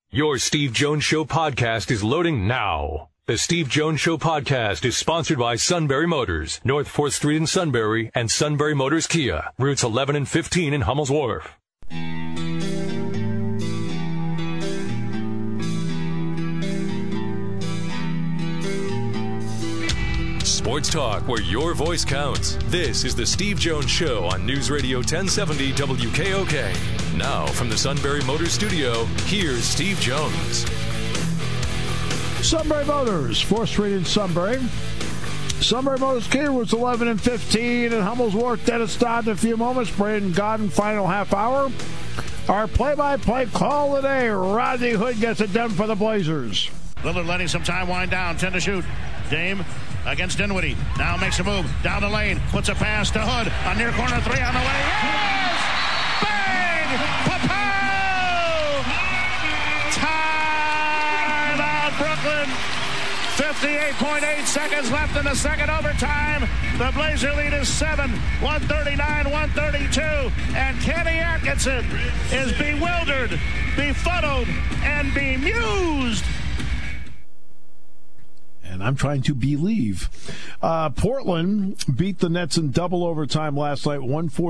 Your Steve Jones Show podcast is loading now. The Steve Jones Show podcast is sponsored by Sunbury Motors, North 4th Street in Sunbury, and Sunbury Motors Kia, routes 11 and 15 in Hummel's Wharf. Sports talk where your voice counts. This is the Steve Jones Show on News Radio 1070 WKOK. Now from the Sunbury Motors Studio, here's Steve Jones. Sunbury Motors, 4th Street in Sunbury. Sunbury Motors Kia, routes 11 and 15 in Hummel's Wharf. Dennis Dodd in a few moments. Braden Godden, final half hour. Our play-by-play call today. Rodney Hood gets it done for the Blazers. Lillard letting some time wind down. 10 to shoot. Dame against Dinwiddie. Now makes a move down the lane. Puts a pass to Hood. A near corner three on the way. Yes! Bang! Pow! Time out, Brooklyn. 58.8 seconds left in the second overtime. The Blazer lead is 7. 139-132. And Kenny Atkinson is bewildered, befuddled, and bemused. And I'm trying to believe. Portland beat the Nets in double overtime last night,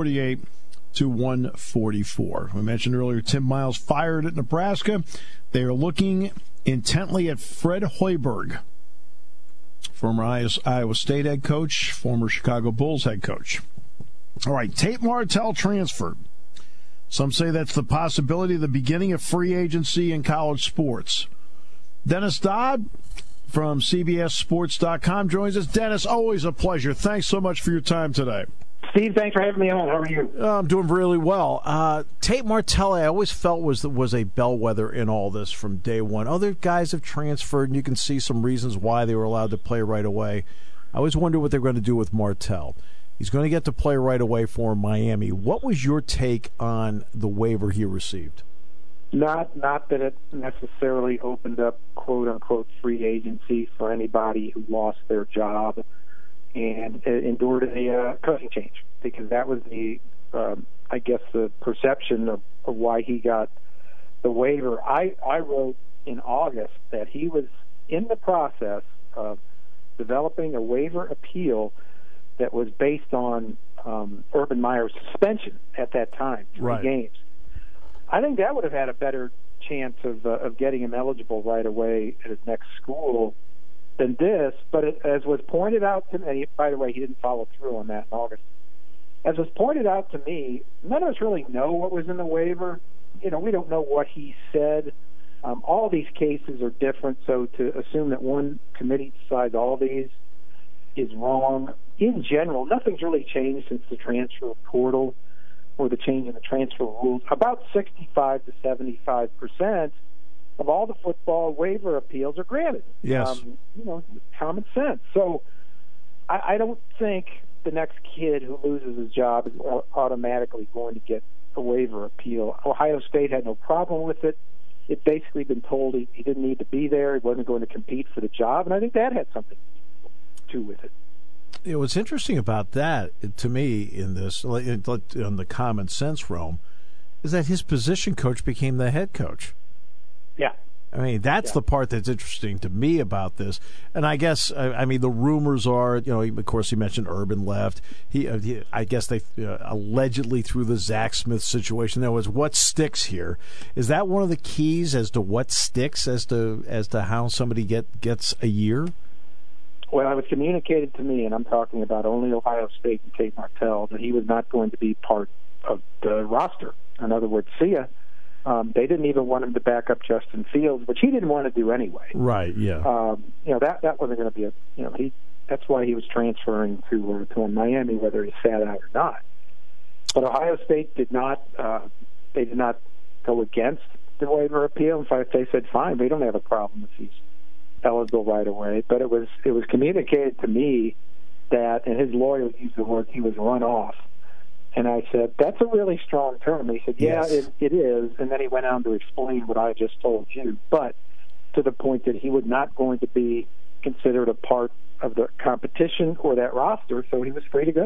148-144. We mentioned earlier Tim Miles fired at Nebraska. They are looking intently at Fred Hoiberg, former Iowa State head coach, former Chicago Bulls head coach. All right, Tate Martell transferred. Some say that's the possibility of the beginning of free agency in college sports. Dennis Dodd from CBSSports.com joins us. Dennis, always a pleasure. Thanks so much for your time today. Steve, thanks for having me on. How are you? I'm doing really well. Tate Martell, I always felt was a bellwether in all this from day one. Other guys have transferred, and you can see some reasons why they were allowed to play right away. I always wonder what they're going to do with Martell. He's going to get to play right away for Miami. What was your take on the waiver he received? Not that it necessarily opened up quote-unquote free agency for anybody who lost their job and endured a coaching change, because that was the perception of why he got the waiver. I wrote in August that he was in the process of developing a waiver appeal that was based on Urban Meyer's suspension at that time, 3 games. I think that would have had a better chance of getting him eligible right away at his next school than this. But as was pointed out to me, by the way, he didn't follow through on that in August. As was pointed out to me, none of us really know what was in the waiver. We don't know what he said. All these cases are different, so to assume that one committee decides all these is wrong. In general, nothing's really changed since the transfer portal or the change in the transfer rules. About 65 to 75% of all the football waiver appeals are granted. Yes. Common sense. So I don't think the next kid who loses his job is automatically going to get a waiver appeal. Ohio State had no problem with it. It's basically been told he didn't need to be there. He wasn't going to compete for the job, and I think that had something to do with it. What's interesting about that, to me, in this, in the common sense realm, is that his position coach became the head coach. Yeah. I mean, that's the part that's interesting to me about this. And I guess, the rumors are, of course, he mentioned Urban left. I guess they allegedly through the Zach Smith situation, there was what sticks here. Is that one of the keys as to what sticks as to how somebody gets a year? Well, it was communicated to me, and I'm talking about only Ohio State and Tate Martell, that he was not going to be part of the roster. In other words, see ya. They didn't even want him to back up Justin Fields, which he didn't want to do anyway. Right. Yeah. That wasn't going to be that's why he was transferring to Miami, whether he sat out or not. But Ohio State did not. They did not go against the waiver appeal. In fact, they said, "Fine, we don't have a problem if he's eligible right away." But it was communicated to me that, and his lawyer used the word, he was run off. And I said, that's a really strong term. He said, yeah, yes. it is. And then he went on to explain what I just told you, but to the point that he was not going to be considered a part of the competition or that roster, so he was free to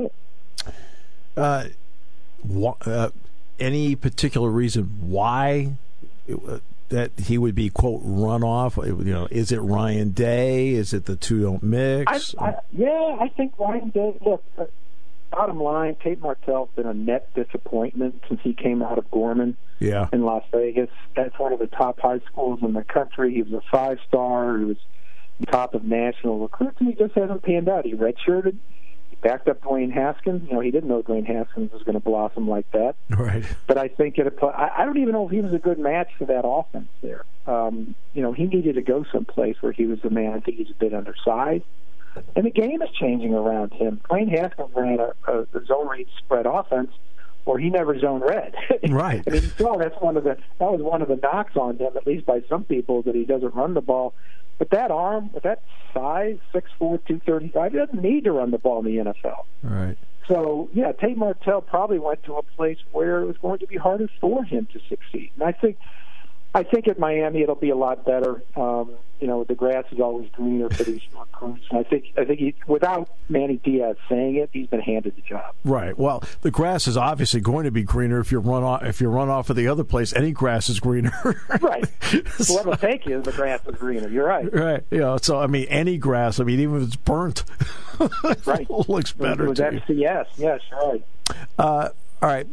go. Any particular reason why that he would be, quote, run off? Is it Ryan Day? Is it the two don't mix? I think Ryan Day. Look, bottom line, Tate Martell's been a net disappointment since he came out of Gorman in Las Vegas. That's one of the top high schools in the country. He was a 5-star. He was top of national recruits, and he just hasn't panned out. He redshirted. He backed up Dwayne Haskins. He didn't know Dwayne Haskins was going to blossom like that. Right. But I think I don't even know if he was a good match for that offense there. He needed to go someplace where he was the man. I think he's a bit undersized. And the game is changing around him. Dwayne Haskins ran a zone read spread offense where he never zone read. Right. I mean, that was one of the knocks on him, at least by some people, that he doesn't run the ball. But that arm, with that size, 6'4", 235, he doesn't need to run the ball in the NFL. Right. So, Tate Martell probably went to a place where it was going to be harder for him to succeed. And I think at Miami it'll be a lot better. The grass is always greener for these recruits. And I think he, without Manny Diaz saying it, he's been handed the job. Right. Well, the grass is obviously going to be greener if you run off of the other place. Any grass is greener. Right. Whoever take you, the grass is greener. You're right. Right. So any grass. Even if it's burnt, right, looks better. It was FCS. Yes. Right. All right.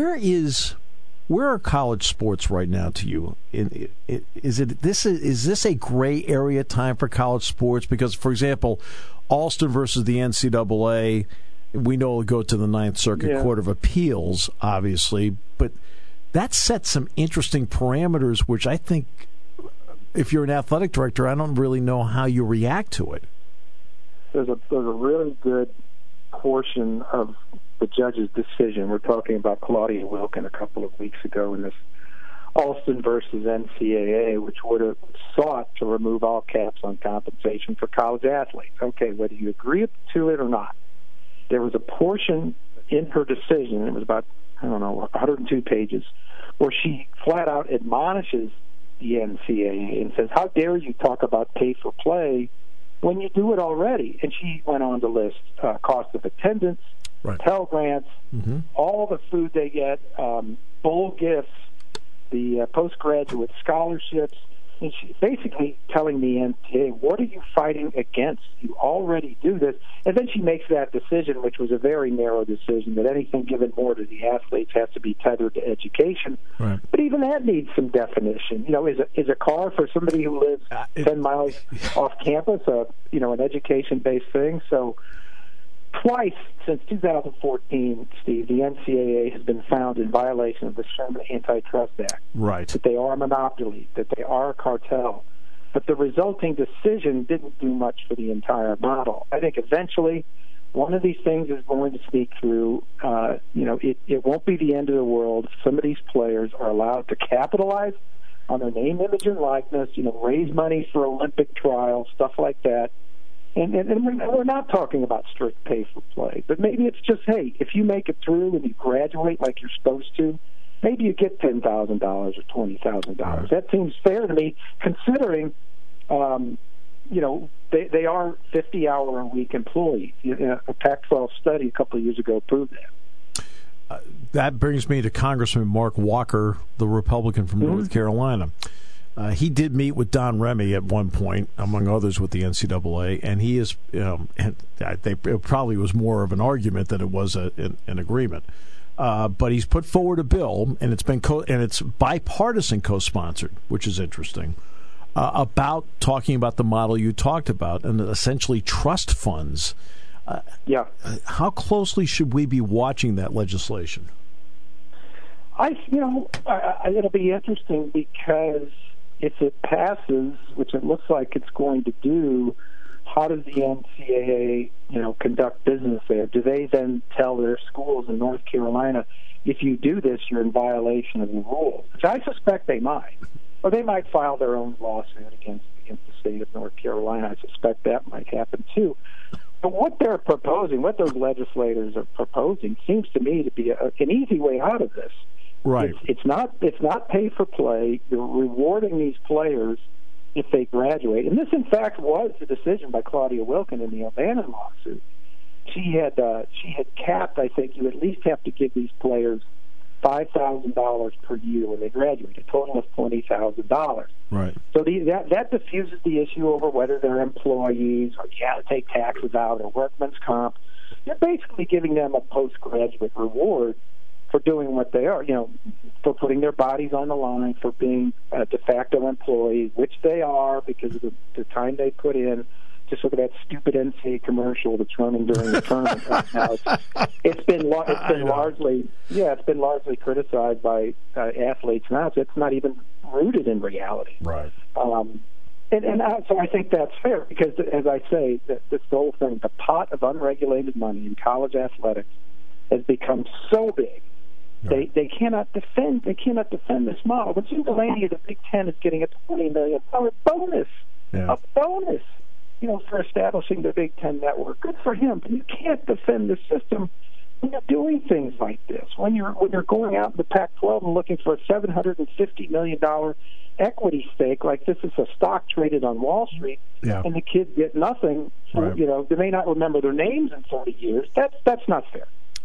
Where are college sports right now to you? Is this a gray area time for college sports? Because, for example, Alston versus the NCAA, we know it'll go to the Ninth Circuit Court of Appeals, obviously, but that sets some interesting parameters, which I think, if you're an athletic director, I don't really know how you react to it. There's a really good portion of the judge's decision. We're talking about Claudia Wilken a couple of weeks ago in this Alston versus NCAA, which would have sought to remove all caps on compensation for college athletes. Okay, whether you agree to it or not, there was a portion in her decision, it was about, 102 pages, where she flat out admonishes the NCAA and says, how dare you talk about pay for play when you do it already? And she went on to list cost of attendance, Pell Grants, all the food they get, bowl gifts, the postgraduate scholarships, and she's basically telling the NCAA, what are you fighting against? You already do this. And then she makes that decision, which was a very narrow decision, that anything given more to the athletes has to be tethered to education. Right. But even that needs some definition. Is a car for somebody who lives 10 miles off campus, an education-based thing? So twice since 2014, Steve, the NCAA has been found in violation of the Sherman Antitrust Act. Right. That they are a monopoly, that they are a cartel. But the resulting decision didn't do much for the entire model. I think eventually one of these things is going to sneak through. It won't be the end of the world. Some of these players are allowed to capitalize on their name, image, and likeness, raise money for Olympic trials, stuff like that. And we're not talking about strict pay for play, but maybe it's just, hey, if you make it through and you graduate like you're supposed to, maybe you get $10,000 or $20,000. That seems fair to me, considering, they are 50-hour-a-week employees. A Pac-12 study a couple of years ago proved that. That brings me to Congressman Mark Walker, the Republican from North Carolina. He did meet with Don Remy at one point, among others, with the NCAA, and he is. It probably was more of an argument than it was an agreement. But he's put forward a bill, and it's bipartisan co-sponsored, which is interesting, about talking about the model you talked about, and essentially trust funds. How closely should we be watching that legislation? It'll be interesting because if it passes, which it looks like it's going to do, how does the NCAA, conduct business there? Do they then tell their schools in North Carolina, if you do this, you're in violation of the rules? Which I suspect they might. Or they might file their own lawsuit against the state of North Carolina. I suspect that might happen too. But what they're proposing, what those legislators are proposing, seems to me to be an easy way out of this. Right. It's not pay for play. You're rewarding these players if they graduate. And this, in fact, was the decision by Claudia Wilken in the O'Bannon lawsuit. She had capped, I think, you at least have to give these players $5,000 per year when they graduate, a total of $20,000. Right. So that diffuses the issue over whether they're employees or you have to take taxes out or workman's comp. You're basically giving them a postgraduate reward for doing what they are, for putting their bodies on the line, for being a de facto employee, which they are because of the time they put in. Just look at that stupid NCAA commercial that's running during the tournament right now. It's been largely criticized by athletes now. It's not even rooted in reality. Right. So I think that's fair because, as I say, this whole thing, the pot of unregulated money in college athletics has become so big. Right. They cannot defend this model. But Jim Delaney of the Big Ten is getting a $20 million bonus. Yeah. A bonus. For establishing the Big Ten network. Good for him, but you can't defend the system when you're doing things like this. When you're going out in the Pac-12 and looking for a $750 million equity stake, like this is a stock traded on Wall Street, and the kids get nothing. Right. They may not remember their names in 40 years. That's not fair.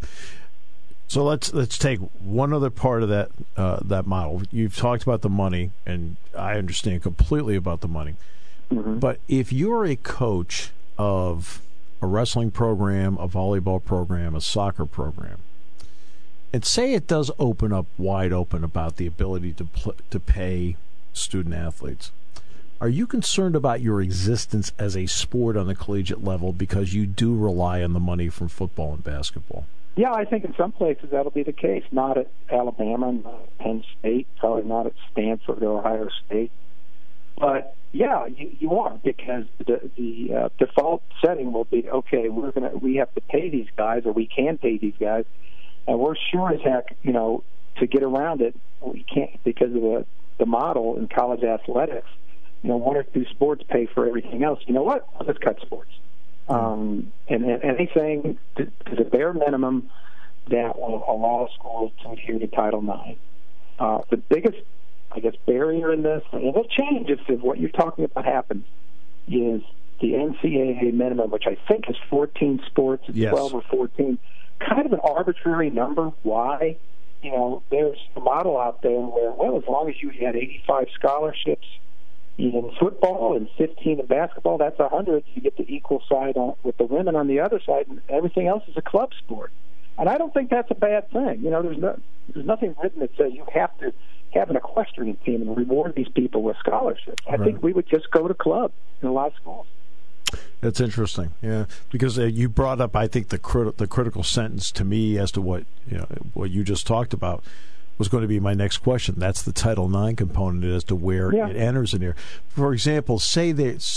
So let's take one other part of that model. You've talked about the money, and I understand completely about the money. Mm-hmm. But if you're a coach of a wrestling program, a volleyball program, a soccer program, and say it does open up wide open about the ability to pay student athletes, are you concerned about your existence as a sport on the collegiate level because you do rely on the money from football and basketball? Yeah, I think in some places that'll be the case. Not at Alabama, not at Penn State, probably not at Stanford or Ohio State. But yeah, you are, because the default setting will be, okay, we have to pay these guys, or we can pay these guys, and we're sure as heck, to get around it, we can't because of the model in college athletics. One or two sports pay for everything else. You know what? Let's cut sports. And anything to the bare minimum that will allow schools to adhere to Title IX. The biggest, barrier in this, and it'll change if what you're talking about happens, is the NCAA minimum, which I think is 14 sports, yes. 12 or 14. Kind of an arbitrary number. Why? There's a model out there where, as long as you had 85 scholarships in football and 15 in basketball, that's 100. You get the equal side with the women on the other side, and everything else is a club sport. And I don't think that's a bad thing. There's nothing written that says you have to have an equestrian team and reward these people with scholarships. I think we would just go to club in a lot of schools. That's interesting, yeah, because you brought up, I think, the critical sentence to me as to what you just talked about was going to be my next question. That's the Title IX component as to where it enters in here. For example, say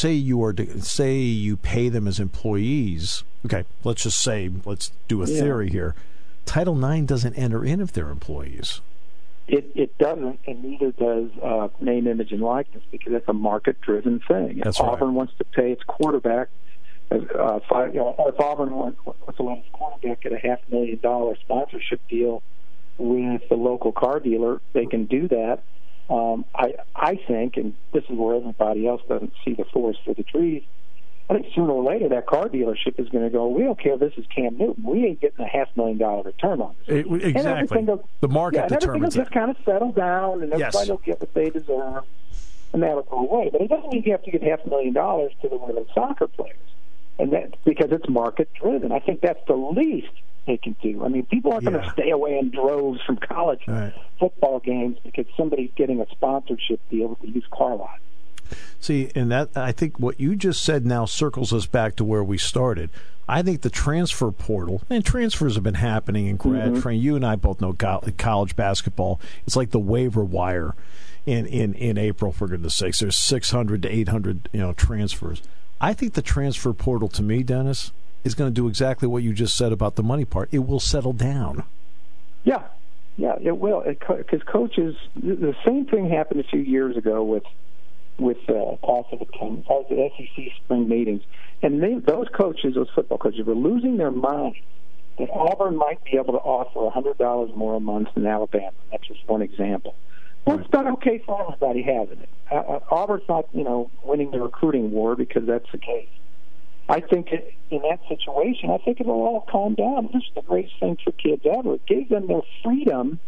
you pay them as employees. Okay, let's do a theory here. Title IX doesn't enter in if they're employees. It doesn't, and neither does name, image, and likeness, because it's a market-driven thing. That's if Auburn wants to pay its quarterback, if Auburn wants to let its quarterback get a $500,000 sponsorship deal with the local car dealer, they can do that. I think, and this is where everybody else doesn't see the forest for the trees, I think sooner or later that car dealership is going to go, we don't care if this is Cam Newton. We ain't getting a $500,000 return on this. Exactly. The market determines it. Everything will just kind of settle down, and everybody will get what they deserve, and that'll go away. But it doesn't mean you have to give $500,000 to the women's soccer players, and that because it's market-driven. I think that's the least they can do. I mean, people aren't going to stay away in droves from college football games because somebody's getting a sponsorship deal with the used car lot. See, and that, I think what you just said now circles us back to where we started. I think the transfer portal, and transfers have been happening in grad training. You and I both know college basketball. It's like the waiver wire in April, for goodness sakes. There's 600 to 800 transfers. I think the transfer portal, to me, Dennis, is going to do exactly what you just said about the money part. It will settle down. Yeah, it will. Because coaches, the same thing happened a few years ago with passive attendance. I was at SEC spring meetings, and those football coaches, were losing their mind that Auburn might be able to offer $100 more a month than Alabama. That's just one example. Well, it's not okay for everybody having it. Auburn's not, winning the recruiting war because that's the case. I think in that situation, I think it'll all calm down. This is the greatest thing for kids ever. It gave them their freedom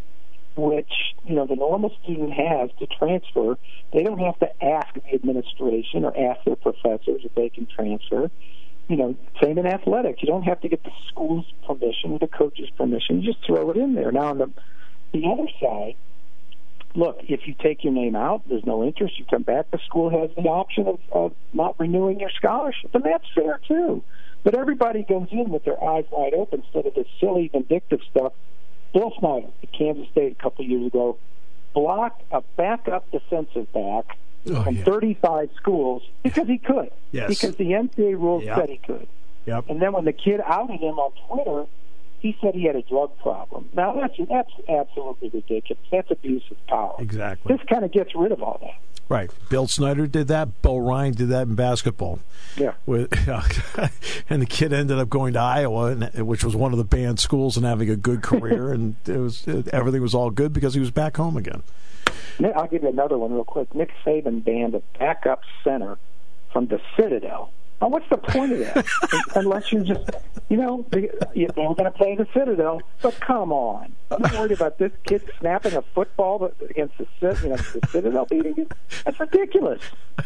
which, the normal student has to transfer. They don't have to ask the administration or ask their professors if they can transfer. Same in athletics. You don't have to get the school's permission or the coach's permission. You just throw it in there. Now, on the other side, look, if you take your name out, there's no interest, you come back, the school has the option of not renewing your scholarship, and that's fair, too. But everybody goes in with their eyes wide open instead of this silly, vindictive stuff. Bill Snyder at Kansas State a couple of years ago blocked a backup defensive back from 35 schools because he could. Yes. Because the NCAA rules said he could. Yep. And then when the kid outed him on Twitter, he said he had a drug problem. Now, that's absolutely ridiculous. That's abuse of power. Exactly. This kind of gets rid of all that. Right. Bill Snyder did that. Bo Ryan did that in basketball. Yeah. And the kid ended up going to Iowa, which was one of the banned schools, and having a good career, and everything was all good because he was back home again. I'll give you another one real quick. Nick Saban banned a backup center from the Citadel. Now, what's the point of that? Unless you're just, they're going to play the Citadel. But come on. I'm not worried about this kid snapping a football against the Citadel beating you. That's ridiculous.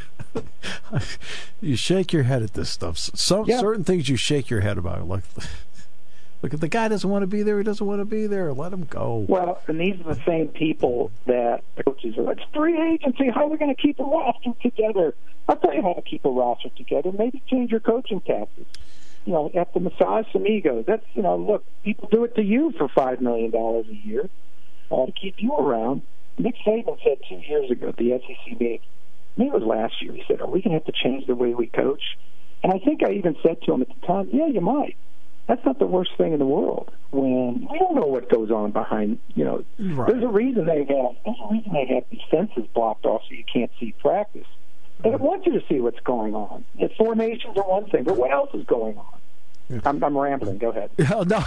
You shake your head at this stuff. Certain things you shake your head about. Look, if the guy doesn't want to be there, he doesn't want to be there. Let him go. Well, and these are the same people that the coaches are like, it's free agency. How are we going to keep a roster together? I'll tell you how to keep a roster together. Maybe change your coaching tactics. Have to massage some egos. That's, look, people do it to you for $5 million a year to keep you around. Nick Saban said 2 years ago at the SEC meeting, maybe it was last year, he said, are we going to have to change the way we coach? And I think I even said to him at the time, yeah, you might. That's not the worst thing in the world. When we don't know what goes on behind, right. There's a reason they have defenses blocked off so you can't see practice. They don't want you to see what's going on. The formations are one thing, but what else is going on? Yeah. I'm rambling. Go ahead.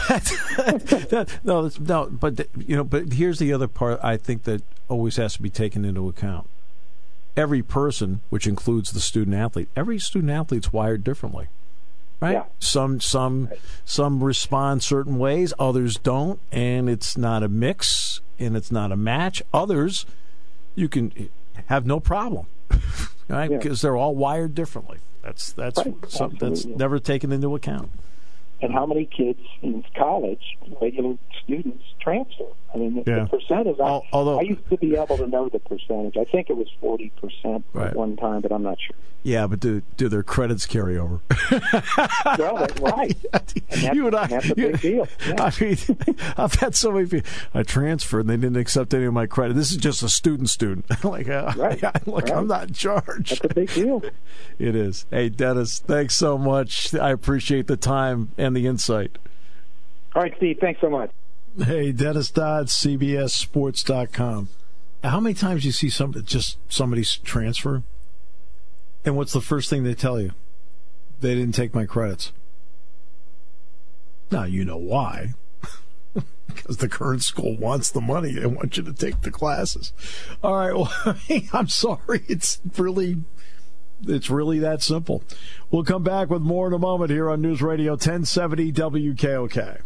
No. But here's the other part. I think that always has to be taken into account. Every person, which includes the student athlete, every student athlete's wired differently. Right? Yeah. Some respond certain ways, others don't, and it's not a mix and it's not a match. Others, you can have no problem, right? Yeah. Because they're all wired differently. That's never taken into account. And how many kids in college, regular students, transfer? I mean, the percentage. I used to be able to know the percentage. I think it was 40% at one time, but I'm not sure. Yeah, but do their credits carry over? Well, that's right. That's a big deal. Yeah. I mean, I've had so many people. I transferred and they didn't accept any of my credit. This is just a student. I'm not in charge. That's a big deal. It is. Hey, Dennis, thanks so much. I appreciate the time and the insight. All right, Steve, thanks so much. Hey, Dennis Dodd, CBSSports.com. How many times do you see somebody's transfer? And what's the first thing they tell you? They didn't take my credits. Now, you know why. Because the current school wants the money. They want you to take the classes. All right, well, I'm sorry. It's really that simple. We'll come back with more in a moment here on News Radio 1070 WKOK.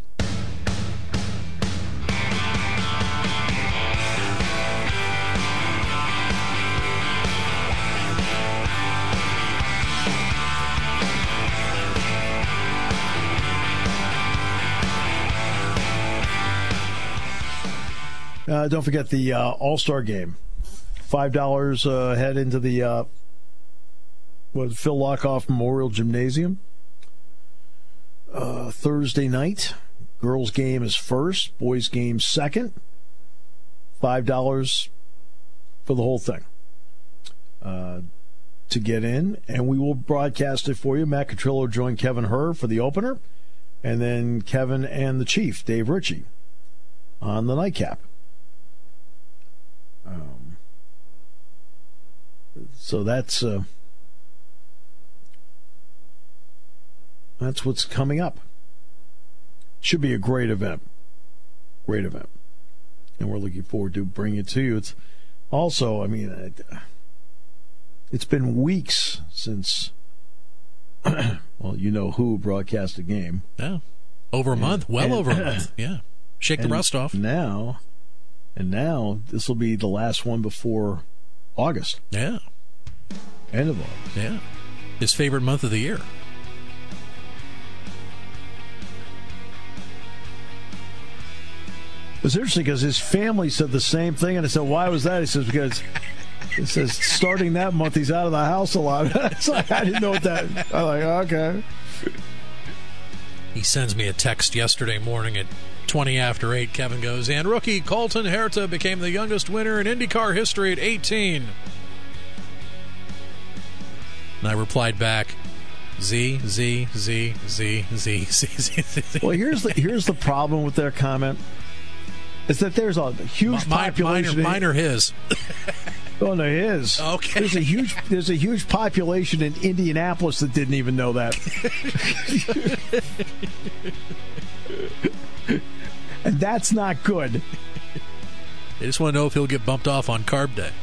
Don't forget the All-Star Game. $5 head into the Phil Lockoff Memorial Gymnasium. Thursday night. Girls' game is first. Boys' game second. $5 for the whole thing to get in. And we will broadcast it for you. Matt Catrillo joined Kevin Herr for the opener. And then Kevin and the Chief, Dave Ritchie, on the nightcap. So that's what's coming up. Should be a great event. Great event. And we're looking forward to bringing it to you. It's also, it's been weeks since, well, you know who broadcast a game. Yeah. Over a month. Over a month. Yeah. Shake the rust off. Now, And now this will be the last one before August. Yeah. End of August. Yeah. His favorite month of the year. It was interesting because his family said the same thing, and I said, why was that? He says, because it says starting that month he's out of the house a lot. It's like, I didn't know what that. I'm like, okay. He sends me a text yesterday morning at 20 after 8. Kevin goes, and rookie Colton Herta became the youngest winner in IndyCar history at 18. And I replied back, Z. Well, here's the problem with their comment. Is that there's a huge population. Mine or his? Oh no, his. Okay. There's a huge population in Indianapolis that didn't even know that. And that's not good. They just want to know if he'll get bumped off on Carb Day.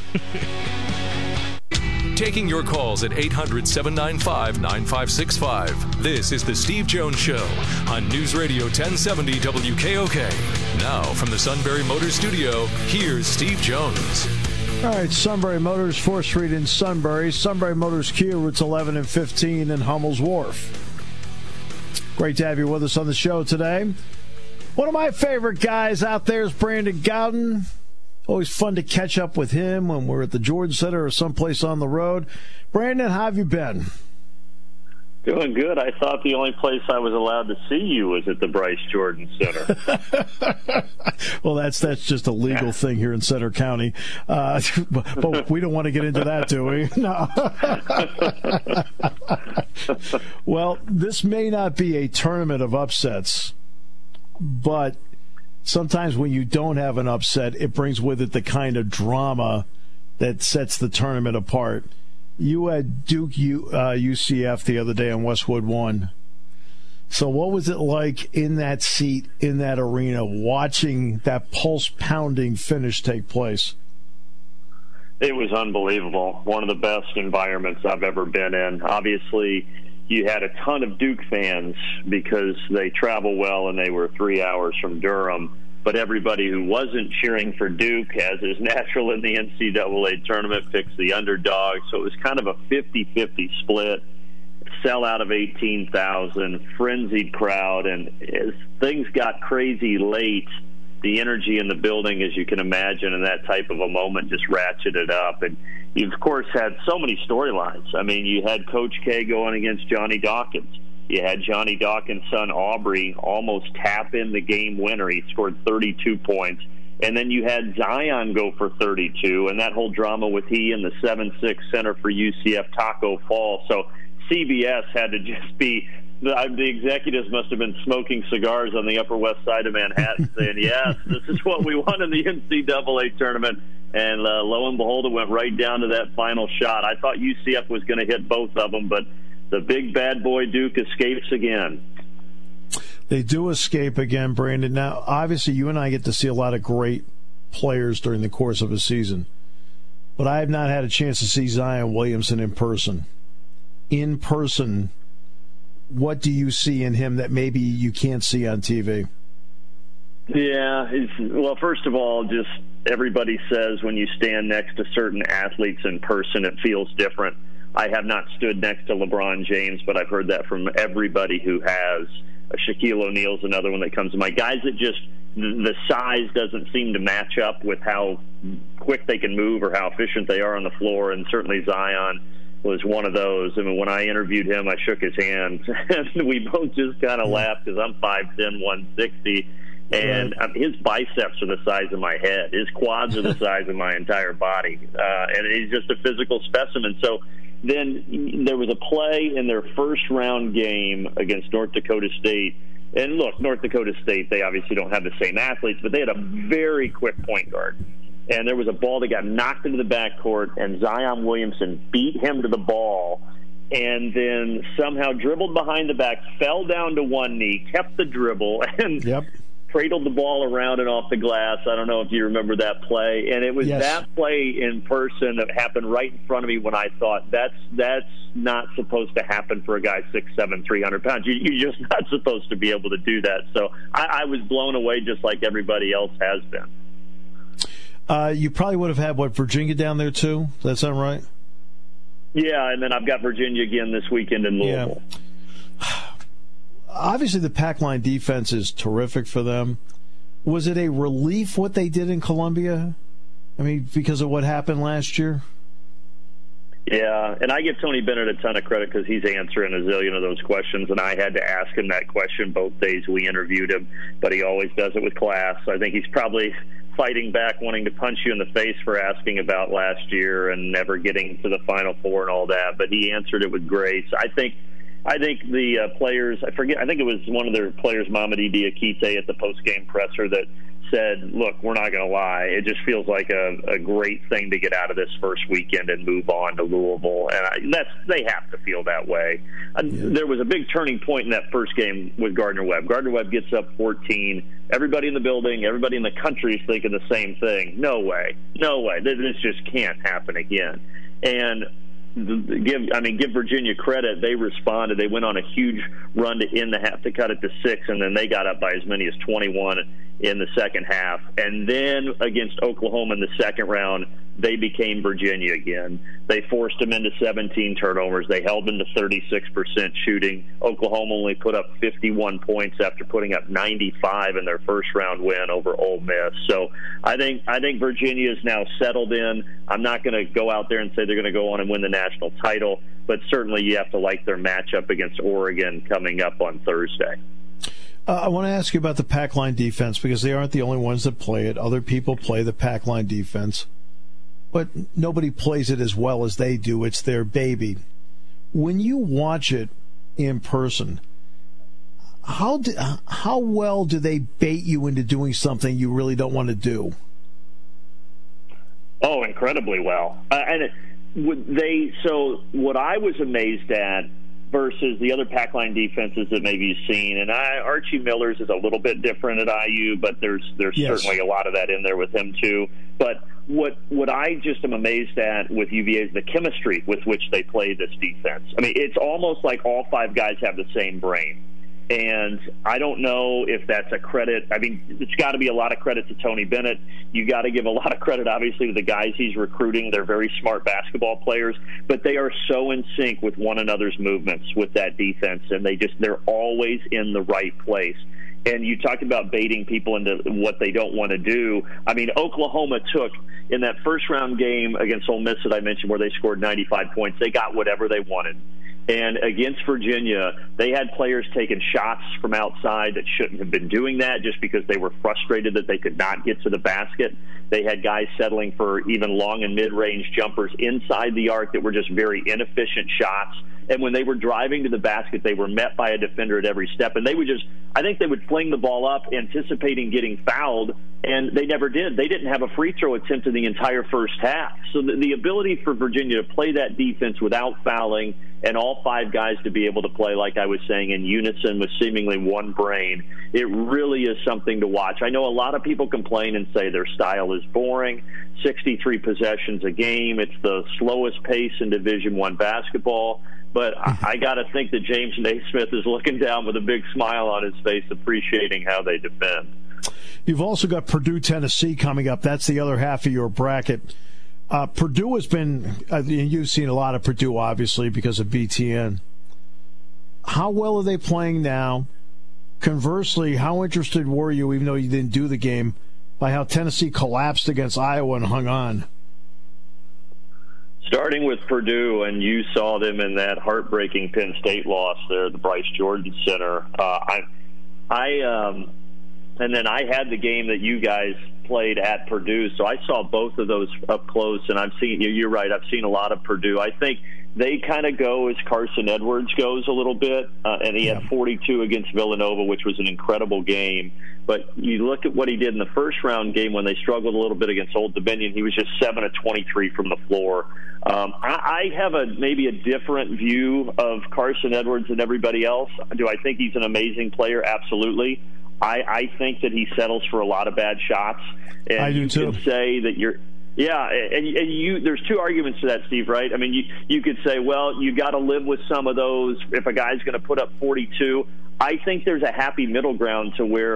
Taking your calls at 800-795-9565. This is the Steve Jones Show on News Radio 1070 WKOK. Now from the Sunbury Motors Studio, here's Steve Jones. All right, Sunbury Motors, 4th Street in Sunbury. Sunbury Motors Kia, routes 11 and 15 in Hummel's Wharf. Great to have you with us on the show today. One of my favorite guys out there is Brandon Gowton. Always fun to catch up with him when we're at the Jordan Center or someplace on the road. Brandon, how have you been? Doing good. I thought the only place I was allowed to see you was at the Bryce Jordan Center. Well, that's just a legal thing here in Center County. But we don't want to get into that, do we? No. Well, this may not be a tournament of upsets, but sometimes when you don't have an upset, it brings with it the kind of drama that sets the tournament apart. You had Duke UCF the other day on Westwood 1. So what was it like in that seat, in that arena, watching that pulse-pounding finish take place? It was unbelievable. One of the best environments I've ever been in. Obviously, you had a ton of Duke fans because they travel well and they were 3 hours from Durham. But everybody who wasn't cheering for Duke, as is natural in the NCAA tournament, picks the underdog. So it was kind of a 50-50 split, sellout of 18,000, frenzied crowd. And as things got crazy late, the energy in the building, as you can imagine, in that type of a moment just ratcheted up. And you, of course, had so many storylines. I mean, you had Coach K going against Johnny Dawkins. You had Johnny Dawkins' son, Aubrey, almost tap in the game winner. He scored 32 points. And then you had Zion go for 32, and that whole drama with he and the 7'6" center for UCF, Taco Fall. So CBS had to just be the executives must have been smoking cigars on the Upper West Side of Manhattan saying, yes, this is what we want in the NCAA tournament. And lo and behold, it went right down to that final shot. I thought UCF was going to hit both of them, but the big bad boy Duke escapes again. They do escape again, Brandon. Now, obviously, you and I get to see a lot of great players during the course of a season, but I have not had a chance to see Zion Williamson in person. In person, what do you see in him that maybe you can't see on TV? Yeah, well, first of all, just everybody says when you stand next to certain athletes in person, it feels different. I have not stood next to LeBron James, but I've heard that from everybody who has. Shaquille O'Neal's another one that comes to mind. Guys that just, the size doesn't seem to match up with how quick they can move or how efficient they are on the floor, and certainly Zion was one of those. I mean, when I interviewed him, I shook his hand, and we both just kind of laughed because I'm 5'10", 160, and his biceps are the size of my head. His quads are the size of my entire body, and he's just a physical specimen. So then there was a play in their first-round game against North Dakota State. And, look, North Dakota State, they obviously don't have the same athletes, but they had a very quick point guard. And there was a ball that got knocked into the backcourt, and Zion Williamson beat him to the ball and then somehow dribbled behind the back, fell down to one knee, kept the dribble, and cradled the ball around and off the glass. I don't know if you remember that play. And it was that play in person that happened right in front of me when I thought that's not supposed to happen for a guy 6'7", 300 pounds. You're just not supposed to be able to do that. So I was blown away just like everybody else has been. You probably would have had, Virginia down there too? Does that sound right? Yeah, and then I've got Virginia again this weekend in Louisville. Yeah. Obviously, the pack line defense is terrific for them. Was it a relief what they did in Columbia? I mean, because of what happened last year? Yeah, and I give Tony Bennett a ton of credit because he's answering a zillion of those questions, and I had to ask him that question both days we interviewed him, but he always does it with class. I think he's probably fighting back, wanting to punch you in the face for asking about last year and never getting to the Final Four and all that, but he answered it with grace. I think the players, I think it was one of their players, Mamadi Diakite, at the post-game presser that said, look, we're not going to lie. It just feels like a great thing to get out of this first weekend and move on to Louisville. And they have to feel that way. There was a big turning point in that first game with Gardner-Webb. Gardner-Webb gets up 14. Everybody in the building, everybody in the country is thinking the same thing. No way. This just can't happen again. And give Virginia credit. They responded. They went on a huge run to end the half to cut it to 6, and then they got up by as many as 21 in the second half. And then against Oklahoma in the second round, they became Virginia again. They forced them into 17 turnovers. They held them to 36% shooting. Oklahoma only put up 51 points after putting up 95 in their first round win over Ole Miss. So I think Virginia is now settled in. I'm not going to go out there and say they're going to go on and win the national title, but certainly you have to like their matchup against Oregon coming up on Thursday. I want to ask you about the pack line defense because they aren't the only ones that play it. Other people play the pack line defense, but nobody plays it as well as they do. It's their baby. When you watch it in person, how well do they bait you into doing something you really don't want to do? Oh, incredibly well. So what I was amazed at versus the other pack line defenses that maybe you've seen, and Archie Miller's is a little bit different at IU, but there's certainly a lot of that in there with him too. But what I just am amazed at with UVA is the chemistry with which they play this defense. I mean, it's almost like all five guys have the same brain. And I don't know if that's a credit. I mean, it's got to be a lot of credit to Tony Bennett. You got to give a lot of credit, obviously, to the guys he's recruiting. They're very smart basketball players, but they are so in sync with one another's movements with that defense, and they're always in the right place. And you talked about baiting people into what they don't want to do. I mean, Oklahoma took, in that first-round game against Ole Miss that I mentioned where they scored 95 points, they got whatever they wanted. And against Virginia, they had players taking shots from outside that shouldn't have been doing that just because they were frustrated that they could not get to the basket. They had guys settling for even long and mid-range jumpers inside the arc that were just very inefficient shots. And when they were driving to the basket, they were met by a defender at every step. And they would I think they would fling the ball up anticipating getting fouled, and they never did. They didn't have a free throw attempt in the entire first half. So the ability for Virginia to play that defense without fouling and all five guys to be able to play, like I was saying, in unison with seemingly one brain, it really is something to watch. I know a lot of people complain and say their style is boring, 63 possessions a game. It's the slowest pace in Division I basketball. But I got to think that James Naismith is looking down with a big smile on his face, appreciating how they defend. You've also got Purdue, Tennessee coming up. That's the other half of your bracket. Purdue has been, you've seen a lot of Purdue, obviously, because of BTN. How well are they playing now? Conversely, how interested were you, even though you didn't do the game, by how Tennessee collapsed against Iowa and hung on? Starting with Purdue, and you saw them in that heartbreaking Penn State loss there at the Bryce Jordan Center. And then I had the game that you guys played at Purdue, so I saw both of those up close, and you're right, I've seen a lot of Purdue. I think they kind of go as Carson Edwards goes a little bit, and he had 42 against Villanova, which was an incredible game. But you look at what he did in the first-round game when they struggled a little bit against Old Dominion. He was just 7 of 23 from the floor. I have maybe a different view of Carson Edwards than everybody else. Do I think he's an amazing player? Absolutely. I think that he settles for a lot of bad shots. And I do too. You can say that you're – yeah, and there's two arguments to that, Steve, right? I mean, you could say, well, you got to live with some of those if a guy's going to put up 42. I think there's a happy middle ground to where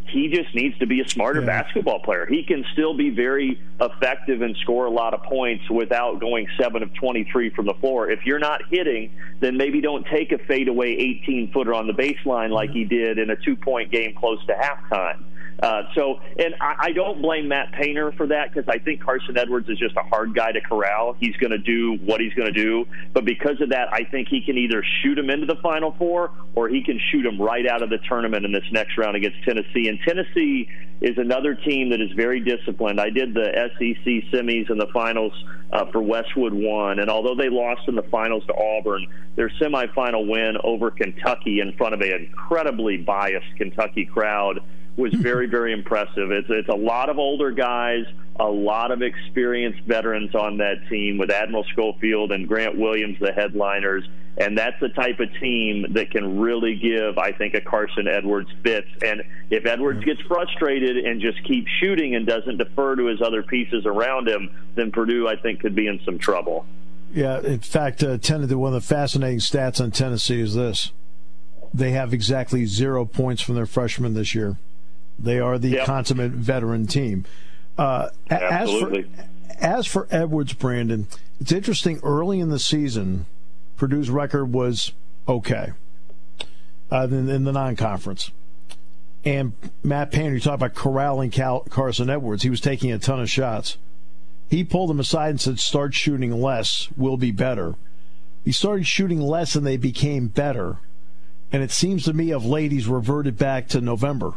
he just needs to be a smarter basketball player. He can still be very effective and score a lot of points without going 7 of 23 from the floor. If you're not hitting, then maybe don't take a fadeaway 18-footer on the baseline like he did in a 2-point game close to halftime. And I don't blame Matt Painter for that, because I think Carson Edwards is just a hard guy to corral. He's going to do what he's going to do. But because of that, I think he can either shoot him into the Final Four or he can shoot him right out of the tournament in this next round against Tennessee. And Tennessee is another team that is very disciplined. I did the SEC semis and the finals for Westwood 1, and although they lost in the finals to Auburn, their semifinal win over Kentucky in front of an incredibly biased Kentucky crowd was very, very impressive. It's a lot of older guys, a lot of experienced veterans on that team with Admiral Schofield and Grant Williams, the headliners, and that's the type of team that can really give, I think, a Carson Edwards fits. And if Edwards gets frustrated and just keeps shooting and doesn't defer to his other pieces around him, then Purdue, I think, could be in some trouble. Yeah, in fact, one of the fascinating stats on Tennessee is this. They have exactly 0 points from their freshmen this year. They are the consummate veteran team. Absolutely. As for Edwards, Brandon, it's interesting. Early in the season, Purdue's record was okay in the non-conference. And Matt Painter, you talk about corralling Carson Edwards. He was taking a ton of shots. He pulled him aside and said, start shooting less, we'll be better. He started shooting less and they became better. And it seems to me of late he's reverted back to November.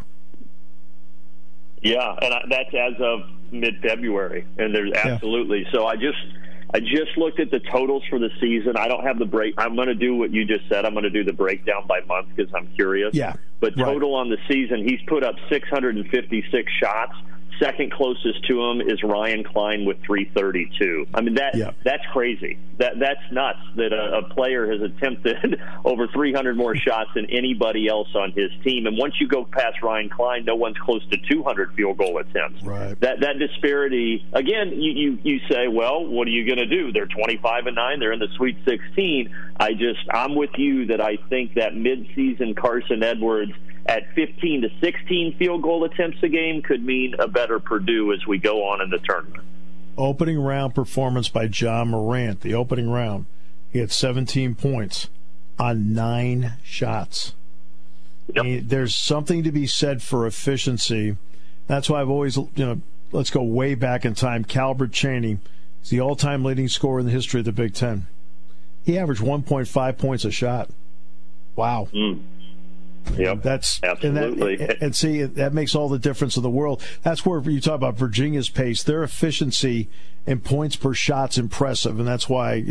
Yeah, and that's as of mid-February, and there's absolutely. So I just looked at the totals for the season. I don't have the break. I'm going to do what you just said. I'm going to do the breakdown by month because I'm curious. Yeah. But total on the season, he's put up 656 shots. Second closest to him is Ryan Klein with 332. I mean, that's crazy. That's nuts that a player has attempted over 300 more shots than anybody else on his team. And once you go past Ryan Klein, no one's close to 200 field goal attempts. Right. That disparity, again, you say, well, what are you going to do? They're 25-9. They're in the Sweet 16. I'm with you that I think that midseason Carson Edwards at 15 to 16 field goal attempts a game could mean a better Purdue as we go on in the tournament. Opening round performance by John Morant. The opening round, he had 17 points on 9 shots. Yep. There's something to be said for efficiency. That's why I've always, let's go way back in time. Calbert Cheaney is the all-time leading scorer in the history of the Big Ten. He averaged 1.5 points a shot. Wow. Yep, that's absolutely. And see, that makes all the difference in the world. That's where you talk about Virginia's pace. Their efficiency in points per shot's impressive, and that's why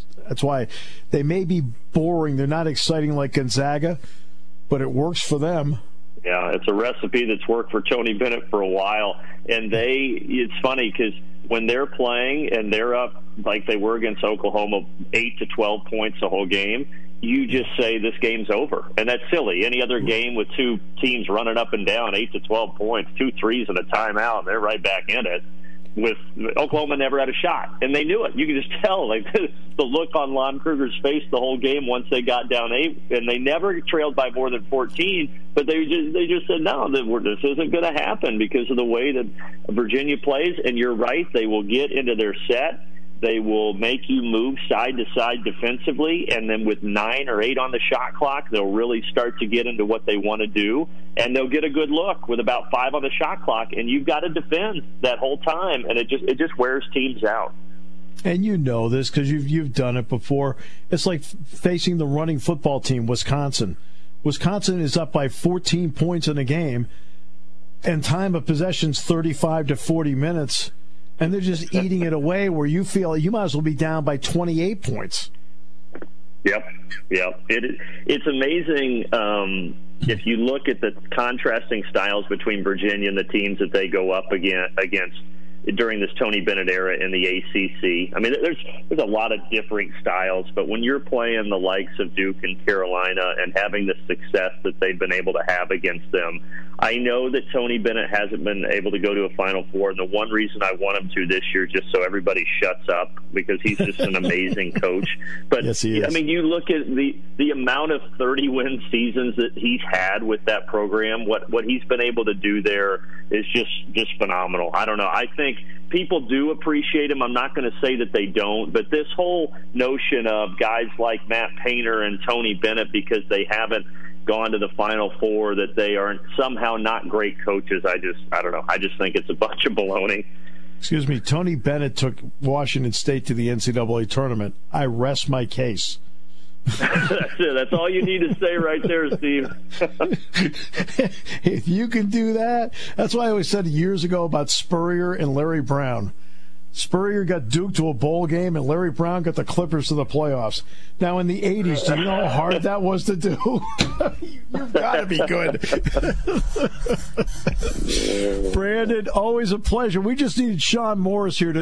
they may be boring. They're not exciting like Gonzaga, but it works for them. Yeah, it's a recipe that's worked for Tony Bennett for a while, and it's funny because when they're playing and they're up like they were against Oklahoma, 8 to 12 points the whole game, you just say this game's over. And that's silly. Any other game with two teams running up and down, 8 to 12 points, 2 threes and a timeout, and they're right back in it. With Oklahoma never had a shot, and they knew it. You could just tell, like the look on Lon Kruger's face the whole game once they got down 8, and they never trailed by more than 14. But they just said, no, this isn't going to happen because of the way that Virginia plays. And you're right, they will get into their set. They will make you move side to side defensively, and then with 9 or 8 on the shot clock, they'll really start to get into what they want to do, and they'll get a good look with about 5 on the shot clock, and you've got to defend that whole time, and it just wears teams out. And you know this because you've done it before. It's like facing the running football team, Wisconsin. Wisconsin is up by 14 points in a game, and time of possession's 35 to 40 minutes. And they're just eating it away where you feel you might as well be down by 28 points. Yep. It's amazing if you look at the contrasting styles between Virginia and the teams that they go up against during this Tony Bennett era in the ACC. I mean, there's a lot of differing styles, but when you're playing the likes of Duke and Carolina and having the success that they've been able to have against them, I know that Tony Bennett hasn't been able to go to a Final Four, and the one reason I want him to this year, just so everybody shuts up, because he's just an amazing coach. But yes, he is. I mean, you look at the amount of 30-win seasons that he's had with that program. What he's been able to do there is just phenomenal. I don't know. I think people do appreciate him. I'm not going to say that they don't, but this whole notion of guys like Matt Painter and Tony Bennett, because they haven't gone to the Final Four, that they are somehow not great coaches, I don't know. I just think it's a bunch of baloney. Excuse me, Tony Bennett took Washington State to the NCAA tournament. I rest my case. That's it. That's all you need to say right there, Steve. If you can do that, that's why I always said years ago about Spurrier and Larry Brown. Spurrier got Duke to a bowl game, and Larry Brown got the Clippers to the playoffs. Now, in the 80s, do you know how hard that was to do? You've got to be good. Brandon, always a pleasure. We just needed Sean Morris here to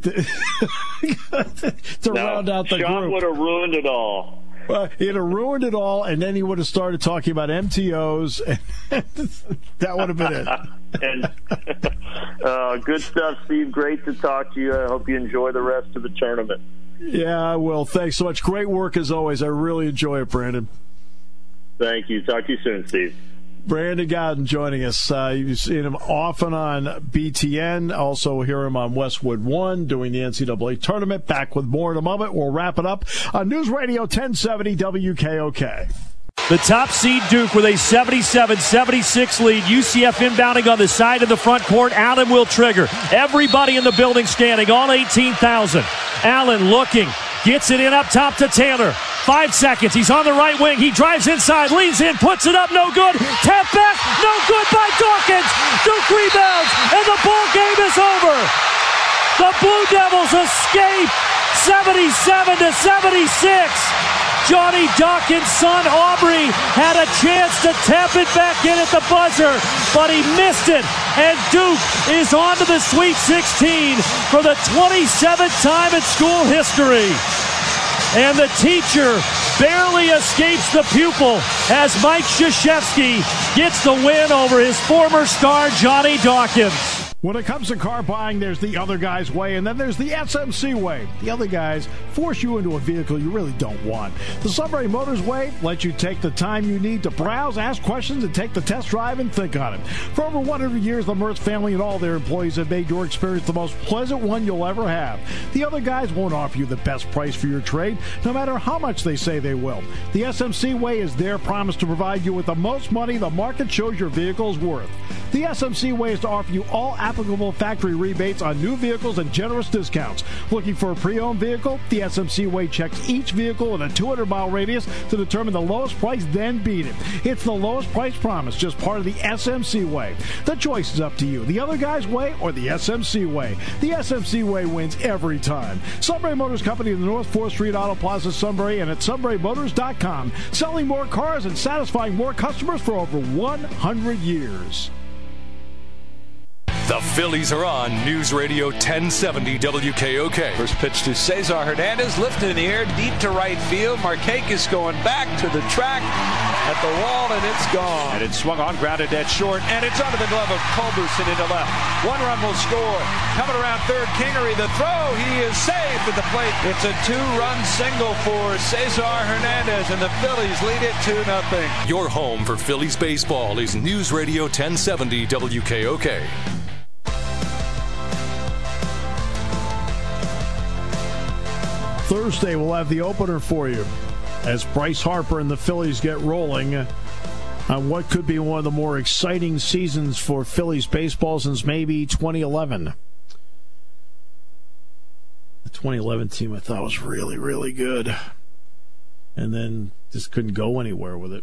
round out the group. Sean would have ruined it all. He'd have ruined it all, and then he would have started talking about MTOs, and that would have been it. And good stuff, Steve. Great to talk to you. I hope you enjoy the rest of the tournament. Yeah, I will. Thanks so much. Great work as always. I really enjoy it, Brandon. Thank you. Talk to you soon, Steve. Brandon Gaudin joining us. You've seen him often on BTN. Also hear him on Westwood One doing the NCAA tournament. Back with more in a moment. We'll wrap it up on News Radio 1070 WKOK. The top seed Duke with a 77-76 lead. UCF inbounding on the side of the front court. Allen will trigger. Everybody in the building standing, all 18,000. Allen looking. Gets it in up top to Taylor. 5 seconds. He's on the right wing. He drives inside, leans in, puts it up. No good. Tap back. No good by Dawkins. Duke rebounds, and the ball game is over. The Blue Devils escape 77-76. Johnny Dawkins' son Aubrey had a chance to tap it back in at the buzzer, but he missed it. And Duke is on to the Sweet 16 for the 27th time in school history. And the teacher barely escapes the pupil as Mike Krzyzewski gets the win over his former star Johnny Dawkins. When it comes to car buying, there's the other guy's way, and then there's the SMC way. The other guys force you into a vehicle you really don't want. The Sunbury Motors way lets you take the time you need to browse, ask questions, and take the test drive and think on it. For over 100 years, the Mertz family and all their employees have made your experience the most pleasant one you'll ever have. The other guys won't offer you the best price for your trade, no matter how much they say they will. The SMC way is their promise to provide you with the most money the market shows your vehicle is worth. The SMC way is to offer you all applicable factory rebates on new vehicles and generous discounts. Looking for a pre-owned vehicle? The SMC way checks each vehicle in a 200-mile radius to determine the lowest price, then beat it. It's the lowest price promise, just part of the SMC way. The choice is up to you. The other guy's way or the SMC way. The SMC way wins every time. Sunbury Motors Company in the North 4th Street Auto Plaza, Sunbury, and at sunburymotors.com. Selling more cars and satisfying more customers for over 100 years. The Phillies are on News Radio 1070 WKOK. First pitch to Cesar Hernandez, lifted in the air, deep to right field. Markakis going back to the track at the wall, and it's gone. And it's swung on, grounded at short, and it's under the glove of Culberson and into left. 1 run will score. Coming around third, Kingery, the throw. He is saved at the plate. It's a 2-run single for Cesar Hernandez, and the Phillies lead it 2-0. Your home for Phillies baseball is News Radio 1070 WKOK. Thursday, we'll have the opener for you as Bryce Harper and the Phillies get rolling on what could be one of the more exciting seasons for Phillies baseball since maybe 2011. The 2011 team I thought was really, really good, and then just couldn't go anywhere with it.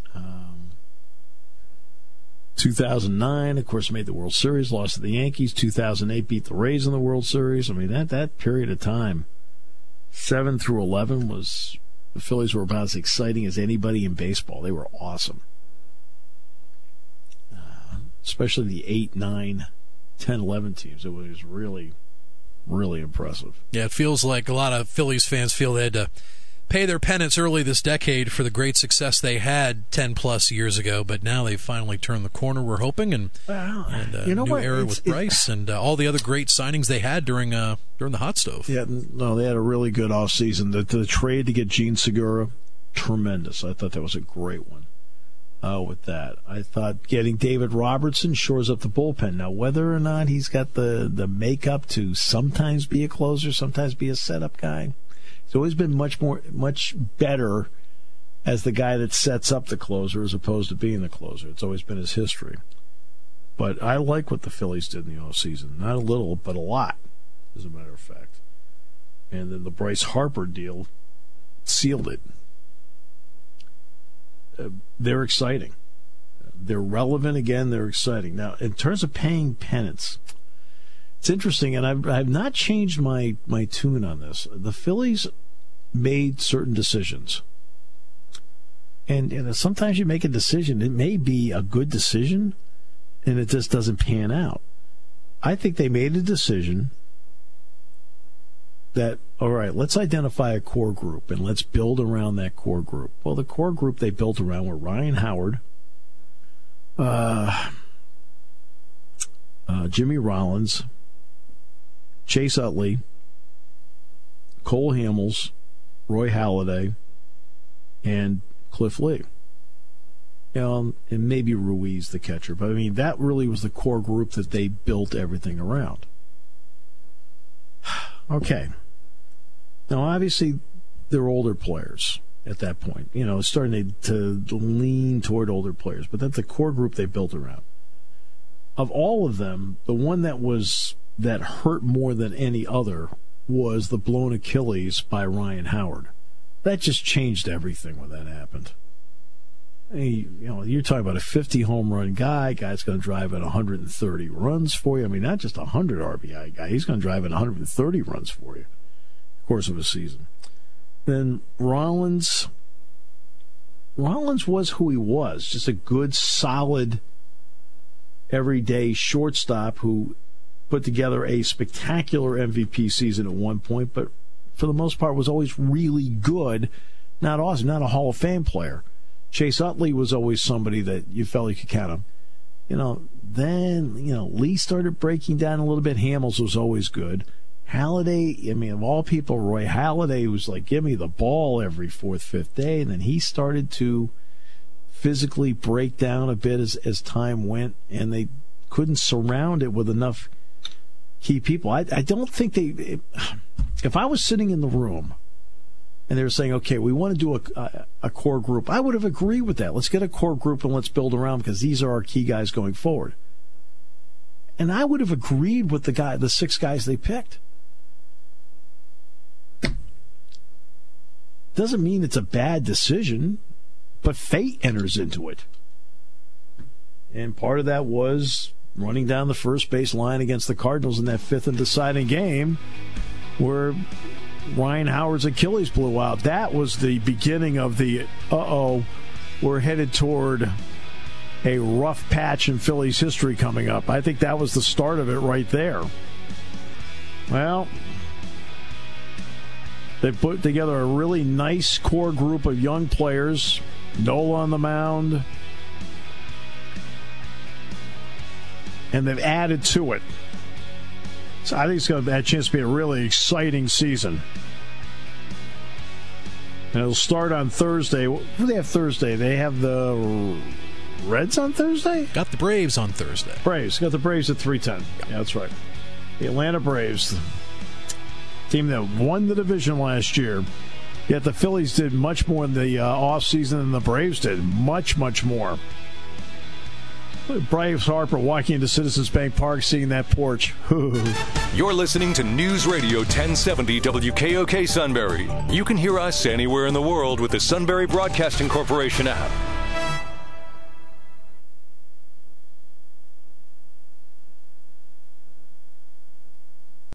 2009, of course, made the World Series, lost to the Yankees. 2008 beat the Rays in the World Series. I mean, that period of time, 7 through 11, was the Phillies were about as exciting as anybody in baseball. They were awesome. Especially the 8, 9, 10, 11 teams. It was really, really impressive. Yeah, it feels like a lot of Phillies fans feel they had to pay their penance early this decade for the great success they had 10-plus years ago, but now they've finally turned the corner, we're hoping, and new era with Bryce and all the other great signings they had during the hot stove. Yeah, no, they had a really good offseason. The trade to get Gene Segura, tremendous. I thought that was a great one. With that, I thought getting David Robertson shores up the bullpen. Now, whether or not he's got the makeup to sometimes be a closer, sometimes be a setup guy, he's always been much better as the guy that sets up the closer as opposed to being the closer. It's always been his history. But I like what the Phillies did in the offseason. Not a little, but a lot, as a matter of fact. And then the Bryce Harper deal sealed it. They're exciting. They're relevant again. They're exciting. Now, in terms of paying penance, it's interesting, and I've not changed my tune on this. The Phillies made certain decisions. And sometimes you make a decision, it may be a good decision, and it just doesn't pan out. I think they made a decision that, all right, let's identify a core group and let's build around that core group. Well, the core group they built around were Ryan Howard, Jimmy Rollins, Chase Utley, Cole Hamels, Roy Halladay, and Cliff Lee. And maybe Ruiz, the catcher. But, I mean, that really was the core group that they built everything around. Okay. Now, obviously, they're older players at that point. It's starting to lean toward older players. But that's the core group they built around. Of all of them, the one that hurt more than any other was the blown Achilles by Ryan Howard. That just changed everything when that happened. You're talking about a 50 home run guy's going to drive at 130 runs for you. I mean, not just a 100 RBI guy. He's going to drive at 130 runs for you in the course of a season. Then Rollins was who he was, just a good, solid, everyday shortstop who put together a spectacular MVP season at one point, but for the most part was always really good, not awesome, not a Hall of Fame player. Chase Utley was always somebody that you felt you could count him. Then Lee started breaking down a little bit. Hamels was always good. Halladay, I mean, of all people, Roy Halladay was like, give me the ball every fourth, fifth day. And then he started to physically break down a bit as time went, and they couldn't surround it with enough key people. I don't think if I was sitting in the room and they were saying, okay, we want to do a core group, I would have agreed with that. Let's get a core group and let's build around because these are our key guys going forward. And I would have agreed with the 6 guys they picked. Doesn't mean it's a bad decision, but fate enters into it. And part of that was running down the first base line against the Cardinals in that 5th and deciding game where Ryan Howard's Achilles blew out. That was the beginning of the, we're headed toward a rough patch in Phillies history coming up. I think that was the start of it right there. Well, they put together a really nice core group of young players. Nola on the mound. And they've added to it. So I think it's going to have a chance to be a really exciting season. And it'll start on Thursday. What do they have Thursday? They have the Reds on Thursday? Got the Braves on Thursday. Braves. Got the Braves at 3:10. Yeah, that's right. The Atlanta Braves, team that won the division last year. Yet the Phillies did much more in the offseason than the Braves did. Much, much more. Bryce Harper walking into Citizens Bank Park, seeing that porch. You're listening to News Radio 1070 WKOK Sunbury. You can hear us anywhere in the world with the Sunbury Broadcasting Corporation app.